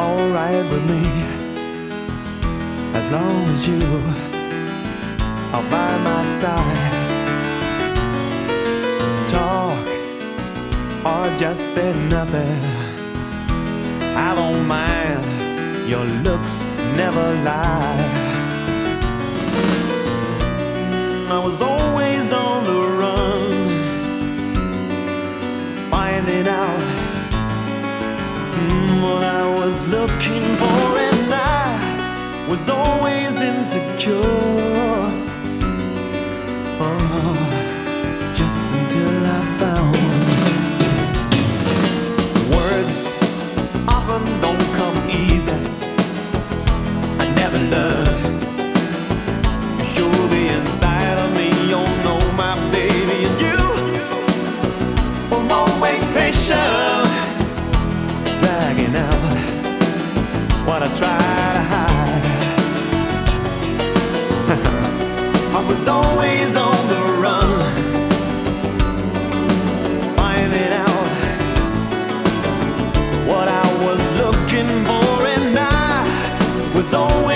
alright with me, as long as you are by my side. Talk or just say nothing, I don't mind, your looks never lie. I was always on the run, finding out what I was looking for, and I was always insecure. Oh, just until I found words often don't come easy. I never learned to show the inside of me. You know, my baby, and you were always patient, dragging out what I try to hide. I was always on the run, finding out what I was looking for, and I was always